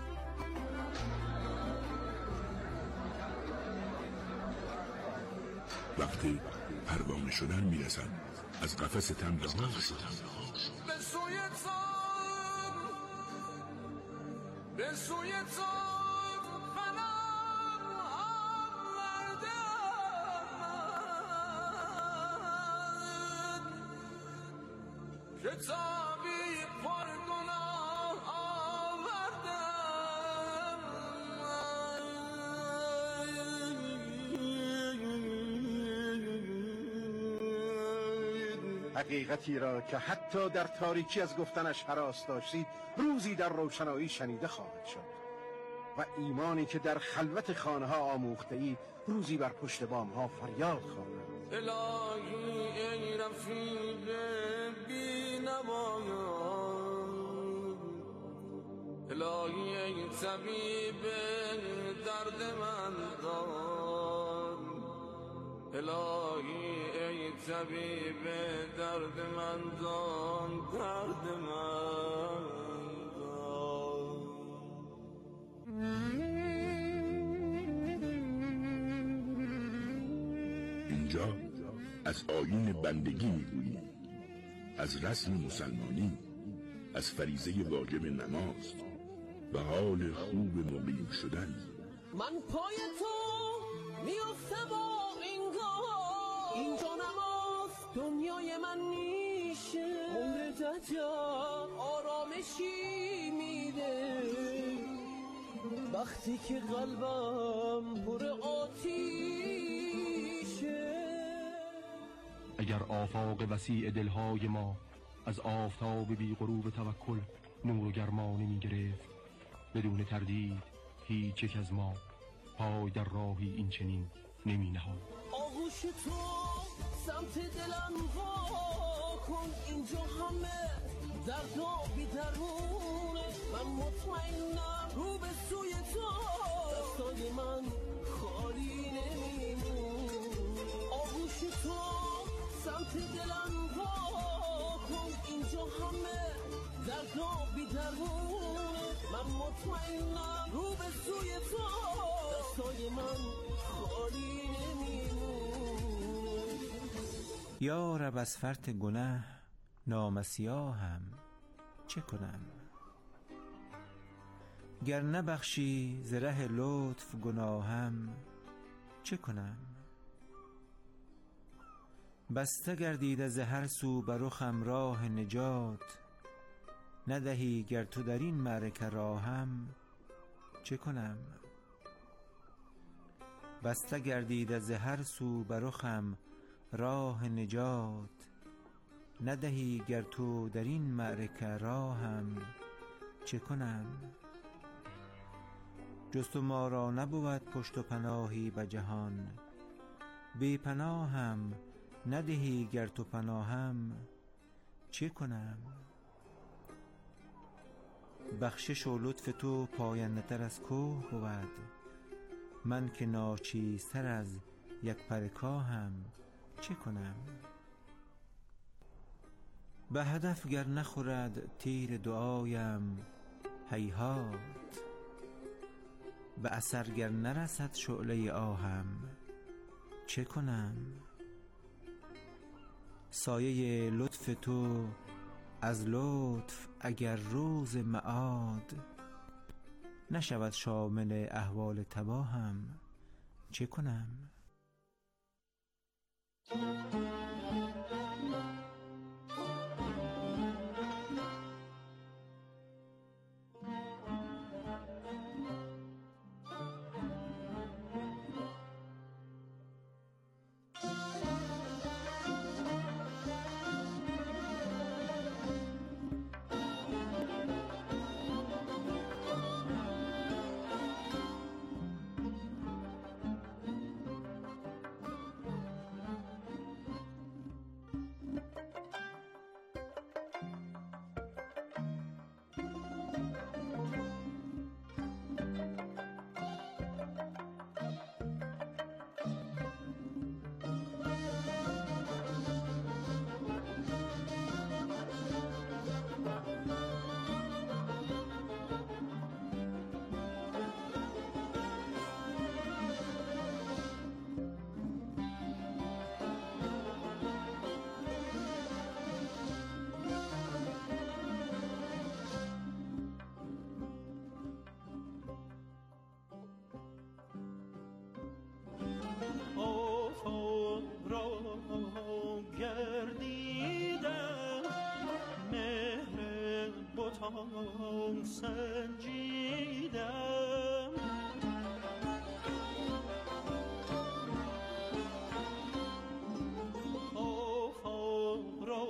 وقتی پروانه شدن میرسن از قفس تن به راه به سوی تام به سوی تام قدم آوردم که تابی پر گناه آوردم. حقیقتی را که حتی در تاریکی از گفتنش هراس داشتید روزی در روشنایی شنیده خواهد شد و ایمانی که در خلوت خانه ها آموخته اید روزی بر پشت بام ها فریاد خواند. الهی ای رفیق بی نوایان، الهی ای طبیب درد من دان، الهی ای طبیب درد من دان، درد من دان. اینجا از آیین بندگی میگوییم، از رسم مسلمانی، از فریضه واجب نماز و حال خوب مقیم شدن. من پای تو میافتم اینگاه، اینجا نماز دنیای من میشه، موردت آرامشی میده وقتی که قلبم پر آتیشه. اگر آفاق وسیع دلهای ما از آفتاب بی غروب توکل نور و گرمانی می گرفت، بدون تردید هیچ یک از ما پای در راهی این چنین نمی نهاد. آغوش تو سمت دلم وا کن، اینجا همه درد و بی‌درونه، من مطمئنم رو به سوی تو دستای من خالی نمیمون. آغوش تو سمت دلم وا کن، اینجا همه درد و بی‌درونه، بهتر بود. من مطمئنم رو به سوی تو دستای من خالی نمیمون. یا رب از فرط گناه نامسیاهم چه کنم؟ گر نبخشی ز ره لطف گناهم چه کنم؟ بسته گردید از هر سو بر رخم راه نجات، ندهی گر تو در این معرکه راهم چه کنم؟ بسته گردید از هر سو بر رخم راه نجات، ندهی گر تو در این معرکه راهم چه کنم؟ جز تو ما را نبود پشت و پناهی به جهان، بی پناهم ندهی گر تو پناهم چه کنم؟ بخشش و لطف تو پاینده تر از کوه بود، من که ناچیزتر از یک پر کاهم چه کنم؟ به هدف گر نخورد تیر دعایم هیهات، به اثر گر نرسد شعله آهم چه کنم؟ سایه لطف تو از لطف اگر روز معاد، نشود شامل احوال تباهم چه کنم؟ سنجیدم آفاق را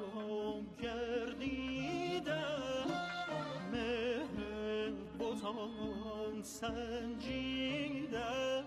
گردیدم، مهر بتان سنجیدم.